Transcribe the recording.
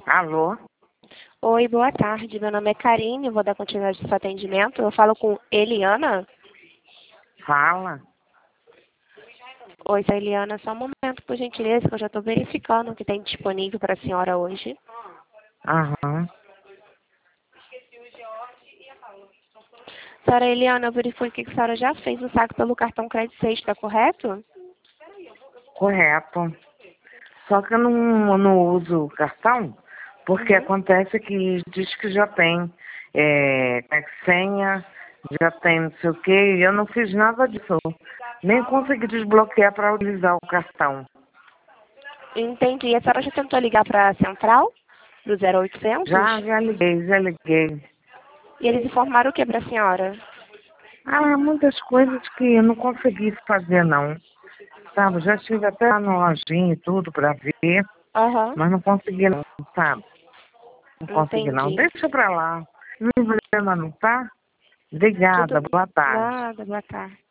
Alô? Oi, boa tarde. Meu nome é Karine, vou dar continuidade ao seu atendimento. Eu falo com Eliana. Fala. Oi, sou Eliana. Só um momento, por gentileza, que eu já estou verificando o que tem disponível para a senhora hoje. Aham. Senhora Eliana, eu verifiquei que a senhora já fez o saque pelo cartão Crédito Extra, correto? Correto. Só que eu não uso o cartão, porque Uhum. acontece que diz que já tem senha, já tem não sei o quê, e eu não fiz nada disso. Nem consegui desbloquear para utilizar o cartão. Entendi. A senhora já tentou ligar para a central, do 0800? Já liguei. E eles informaram o que para a senhora? Ah, muitas coisas que eu não consegui fazer, não. Sabe, já estive até lá na lojinha e tudo para ver, Aham. mas não consegui não, sabe? Não consegui não. Entendi. Deixa pra lá. Não tem problema não, tá? Obrigada, Tudo boa tarde. nada, boa tarde.